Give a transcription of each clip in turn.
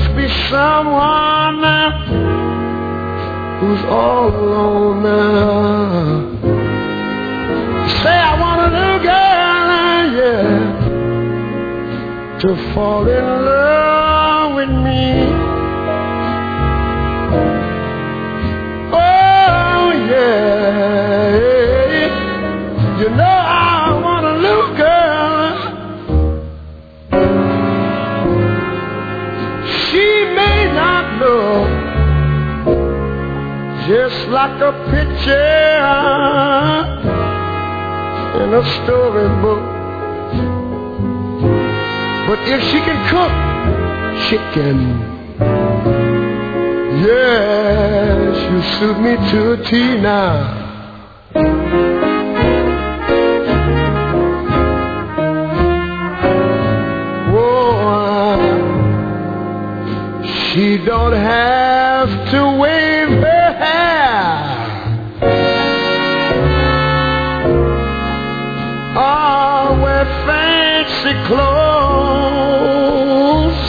must be someone who's all alone now. Say I want a little girl, yeah, to fall in love with me. Oh yeah, you know I want a little girl. She may not look just like a picture in a storybook, but if she can cook chicken, yes, you suit me to a T now. Whoa, she don't have to wave her hair or wear fancy clothes,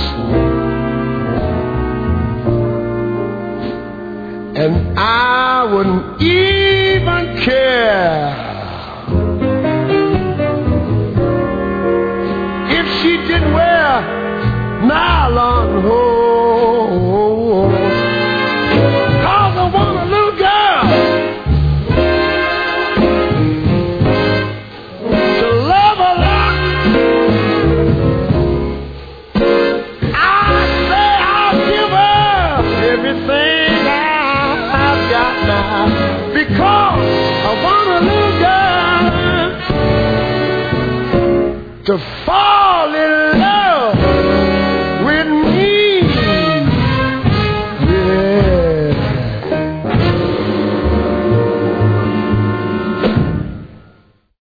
and I wouldn't even care if she didn't wear nylon hose. 'Cause I want a little girl to love a lot. I say I'll give her everything I've got now, because I want a little girl to fall